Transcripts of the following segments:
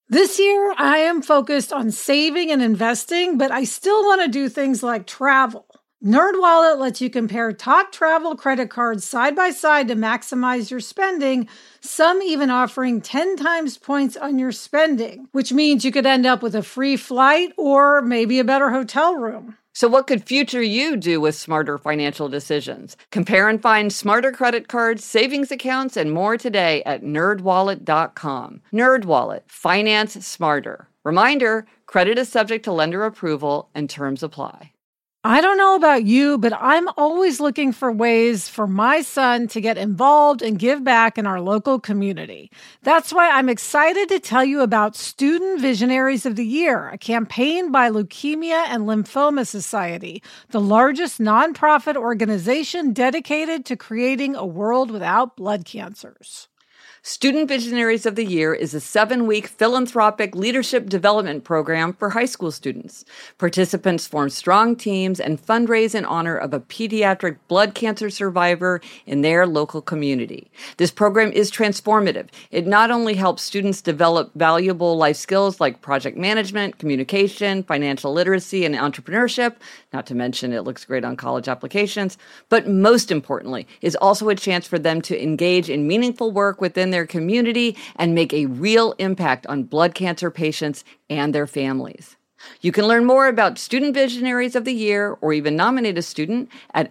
This year, I am focused on saving and investing, but I still want to do things like travel. NerdWallet lets you compare top travel credit cards side by side to maximize your spending, some even offering 10 times points on your spending, which means you could end up with a free flight or maybe a better hotel room. So what could future you do with smarter financial decisions? Compare and find smarter credit cards, savings accounts, and more today at nerdwallet.com. NerdWallet, finance smarter. Reminder, credit is subject to lender approval and terms apply. I don't know about you, but I'm always looking for ways for my son to get involved and give back in our local community. That's why I'm excited to tell you about Student Visionaries of the Year, a campaign by Leukemia and Lymphoma Society, the largest nonprofit organization dedicated to creating a world without blood cancers. Student Visionaries of the Year is a 7-week philanthropic leadership development program for high school students. Participants form strong teams and fundraise in honor of a pediatric blood cancer survivor in their local community. This program is transformative. It not only helps students develop valuable life skills like project management, communication, financial literacy, and entrepreneurship, not to mention it looks great on college applications, but most importantly, is also a chance for them to engage in meaningful work within their community and make a real impact on blood cancer patients and their families. You can learn more about Student Visionaries of the Year or even nominate a student at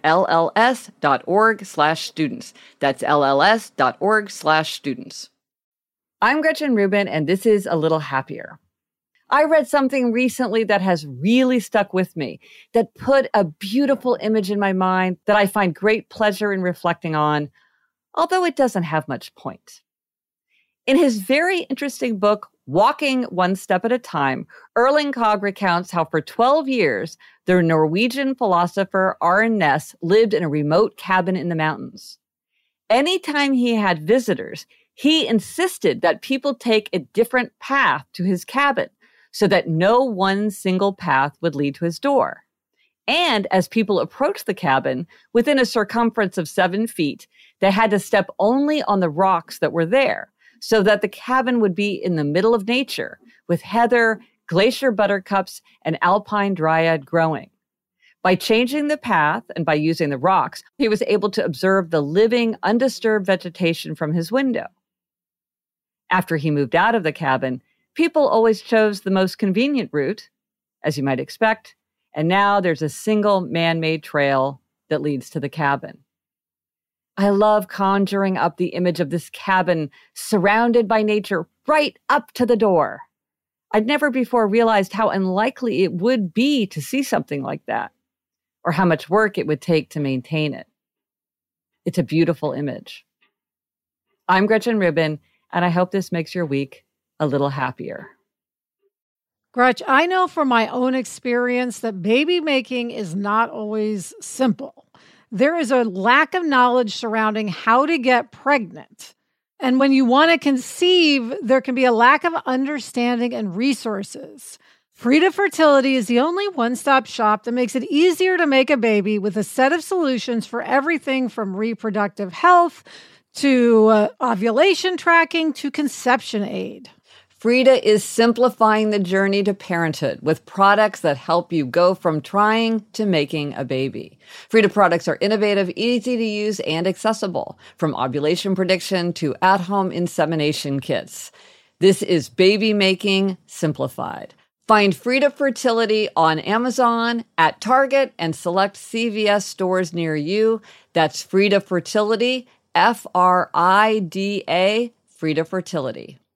lls.org/students. That's lls.org/students. I'm Gretchen Rubin, and this is A Little Happier. I read something recently that has really stuck with me, that put a beautiful image in my mind that I find great pleasure in reflecting on, although it doesn't have much point. In his very interesting book, Walking One Step at a Time, Erling Kagge recounts how for 12 years, the Norwegian philosopher Arne Næss lived in a remote cabin in the mountains. Anytime he had visitors, he insisted that people take a different path to his cabin so that no one single path would lead to his door. And as people approached the cabin, within a circumference of 7 feet, they had to step only on the rocks that were there, so that the cabin would be in the middle of nature, with heather, glacier buttercups, and alpine dryad growing. By changing the path and by using the rocks, he was able to observe the living, undisturbed vegetation from his window. After he moved out of the cabin, people always chose the most convenient route, as you might expect, and now there's a single man-made trail that leads to the cabin. I love conjuring up the image of this cabin surrounded by nature right up to the door. I'd never before realized how unlikely it would be to see something like that, or how much work it would take to maintain it. It's a beautiful image. I'm Gretchen Rubin, and I hope this makes your week a little happier. Gretch, I know from my own experience that baby making is not always simple. There is a lack of knowledge surrounding how to get pregnant. And when you want to conceive, there can be a lack of understanding and resources. Frida Fertility is the only one-stop shop that makes it easier to make a baby with a set of solutions for everything from reproductive health to ovulation tracking to conception aid. Frida is simplifying the journey to parenthood with products that help you go from trying to making a baby. Frida products are innovative, easy to use, and accessible, from ovulation prediction to at-home insemination kits. This is baby making simplified. Find Frida Fertility on Amazon, at Target, and select CVS stores near you. That's Frida Fertility, Frida, Frida Fertility.